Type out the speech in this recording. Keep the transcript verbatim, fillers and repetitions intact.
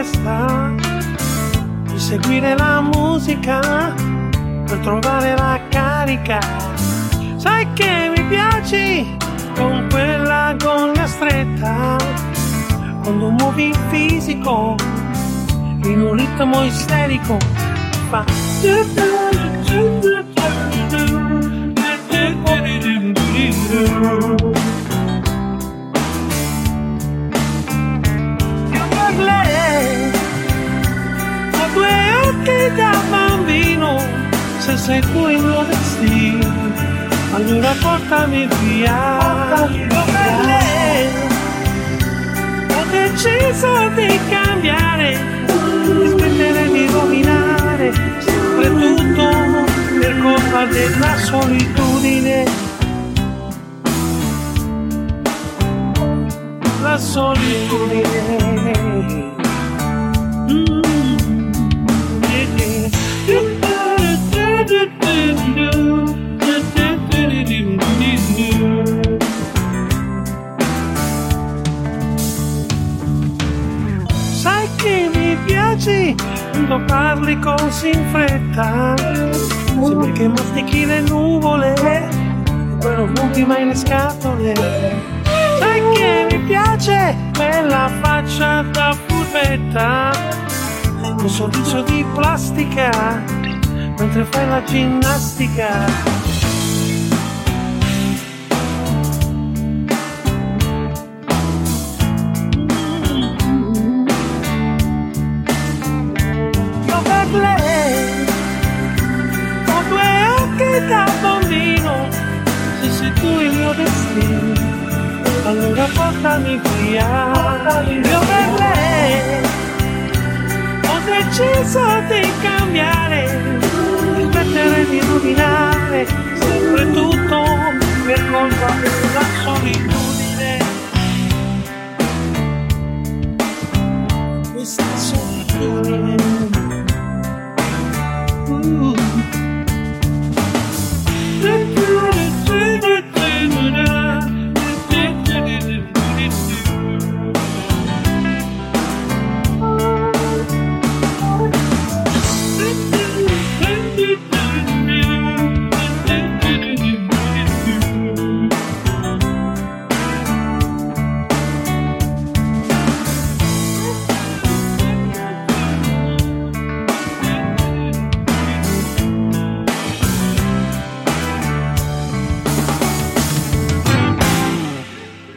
testa di seguire la musica per trovare la carica. Sai che mi piaci con quella gonna stretta, quando muovi il fisico in un ritmo isterico fa io per lei ho due occhi da bambino, se sei tu il mio destino allora portami via. Io per lei ho deciso di cambiare, di smettere di rovinare sempre tutto per colpa della solitudine. La solitudine. Mm. Sai che mi piaci quando parli così in fretta, sembra che mastichi le nuvole e poi non buchi mai le scatole. Sai che mi piace quella faccia da furbetta, un sorriso di plastica mentre fai la ginnastica. Da bambino, se sei tu il mio destino, allora portami via. Io per lei ho deciso di cambiare, di smettere di rovinare sempre tutto per colpa della solitudine. Questa solitudine. Uh.